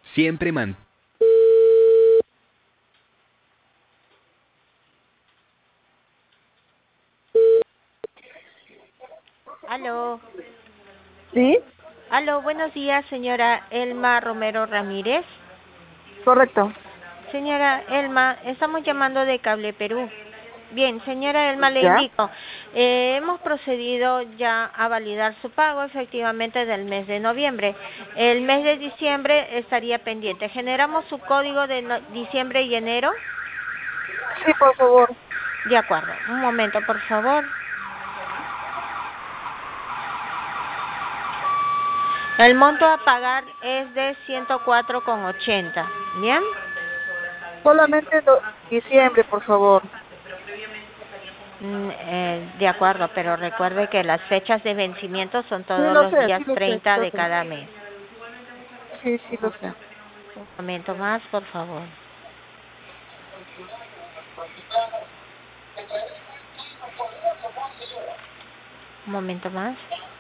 Siempre man... Aló. ¿Sí? Aló, buenos días, señora Elma Romero Ramírez. Correcto. Señora Elma, estamos llamando de Cable Perú. Bien, señora Elma, le ¿Ya? indico. Hemos procedido ya a validar su pago efectivamente del mes de noviembre. El mes de diciembre estaría pendiente. ¿Generamos su código de diciembre y enero? Sí, por favor. De acuerdo. Un momento, por favor. El monto a pagar es de 104,80. ¿Bien? Solamente diciembre, por favor. De acuerdo, pero recuerde que las fechas de vencimiento son Sí todos lo los sé, días sí lo sé, sí 30 lo de sé. cada mes. Sí, sí lo sé. Un momento más, por favor. Un momento más.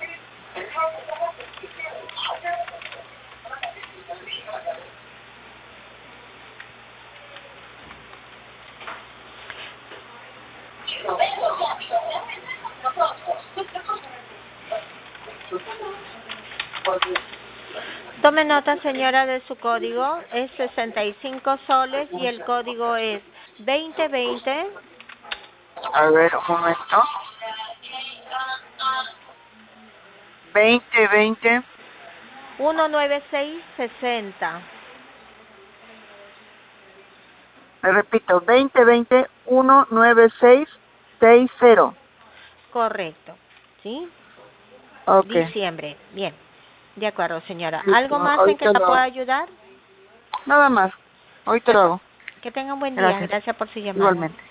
Tome nota, señora, de su código. Es 65 soles y el código es 2020 A ver, un momento. 2020. 19660. Me repito, 2020 19660. Correcto. ¿Sí? Ok. Diciembre. Bien. De acuerdo, señora. Listo. ¿Algo más en que Ahorita la lo pueda hago. ayudar? Nada más. Ahorita De lo acuerdo. hago. Que tenga un buen día. Gracias. Gracias por su llamada. Igualmente.